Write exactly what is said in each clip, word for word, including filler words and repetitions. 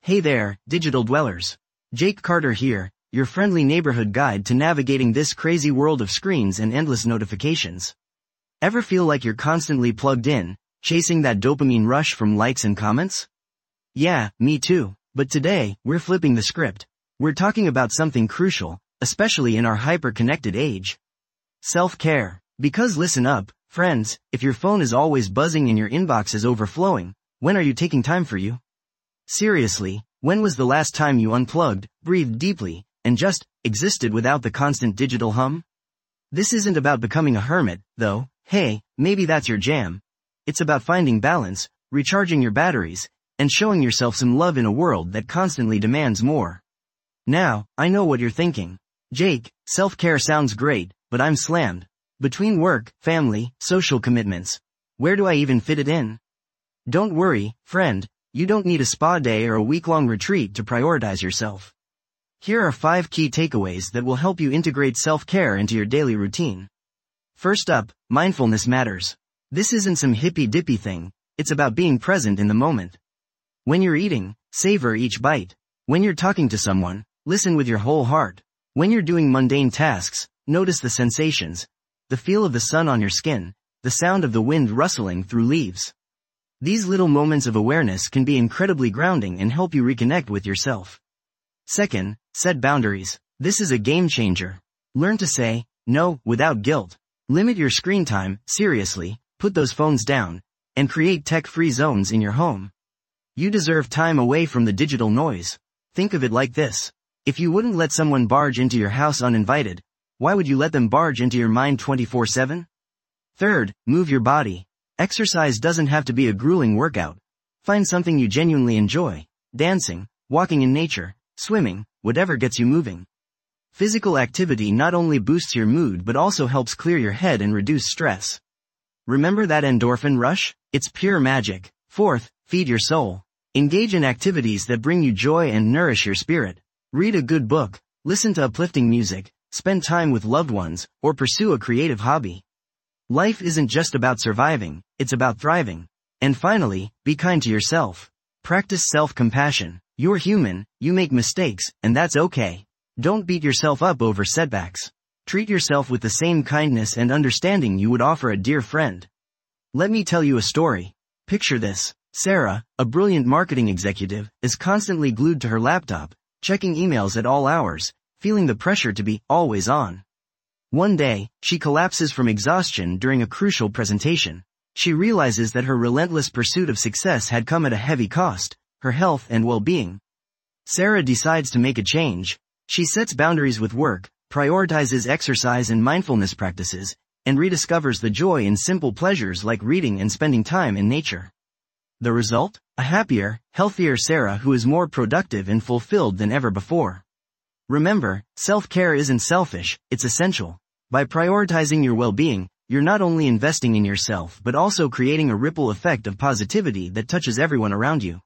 Hey there, digital dwellers. Jake Carter here, your friendly neighborhood guide to navigating this crazy world of screens and endless notifications. Ever feel like you're constantly plugged in, chasing that dopamine rush from likes and comments? Yeah, me too, but today, we're flipping the script. We're talking about something crucial, especially in our hyper-connected age. Self-care. Because listen up, friends, if your phone is always buzzing and your inbox is overflowing, when are you taking time for you? Seriously, when was the last time you unplugged, breathed deeply, and just existed without the constant digital hum? This isn't about becoming a hermit, though. Hey, maybe that's your jam. It's about finding balance, recharging your batteries, and showing yourself some love in a world that constantly demands more. Now, I know what you're thinking. Jake, self-care sounds great, but I'm slammed. Between work, family, social commitments. Where do I even fit it in? Don't worry, friend, you don't need a spa day or a week-long retreat to prioritize yourself. Here are five key takeaways that will help you integrate self-care into your daily routine. First up, mindfulness matters. This isn't some hippy-dippy thing, it's about being present in the moment. When you're eating, savor each bite. When you're talking to someone, listen with your whole heart. When you're doing mundane tasks, notice the sensations, the feel of the sun on your skin, the sound of the wind rustling through leaves. These little moments of awareness can be incredibly grounding and help you reconnect with yourself. Second, set boundaries. This is a game changer. Learn to say no without guilt. Limit your screen time, seriously, put those phones down, and create tech-free zones in your home. You deserve time away from the digital noise. Think of it like this. If you wouldn't let someone barge into your house uninvited, why would you let them barge into your mind twenty-four seven? Third, move your body. Exercise doesn't have to be a grueling workout. Find something you genuinely enjoy. Dancing, walking in nature, swimming, whatever gets you moving. Physical activity not only boosts your mood but also helps clear your head and reduce stress. Remember that endorphin rush? It's pure magic. Fourth, feed your soul. Engage in activities that bring you joy and nourish your spirit. Read a good book, listen to uplifting music, spend time with loved ones, or pursue a creative hobby. Life isn't just about surviving, it's about thriving. And finally, be kind to yourself. Practice self-compassion. You're human, you make mistakes, and that's okay. Don't beat yourself up over setbacks. Treat yourself with the same kindness and understanding you would offer a dear friend. Let me tell you a story. Picture this. Sarah, a brilliant marketing executive, is constantly glued to her laptop, checking emails at all hours, feeling the pressure to be always on. One day, she collapses from exhaustion during a crucial presentation. She realizes that her relentless pursuit of success had come at a heavy cost, her health and well-being. Sarah decides to make a change. She sets boundaries with work, prioritizes exercise and mindfulness practices, and rediscovers the joy in simple pleasures like reading and spending time in nature. The result? A happier, healthier Sarah who is more productive and fulfilled than ever before. Remember, self-care isn't selfish, it's essential. By prioritizing your well-being, you're not only investing in yourself but also creating a ripple effect of positivity that touches everyone around you.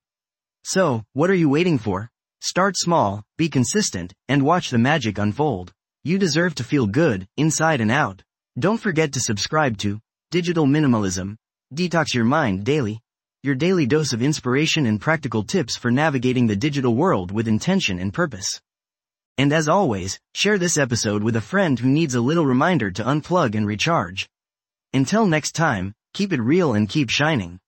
So, what are you waiting for? Start small, be consistent, and watch the magic unfold. You deserve to feel good, inside and out. Don't forget to subscribe to Digital Minimalism. Detox your mind daily. Your daily dose of inspiration and practical tips for navigating the digital world with intention and purpose. And as always, share this episode with a friend who needs a little reminder to unplug and recharge. Until next time, keep it real and keep shining.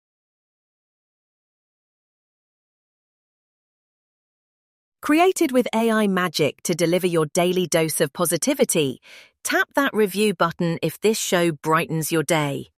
Created with A I magic to deliver your daily dose of positivity, tap that review button if this show brightens your day.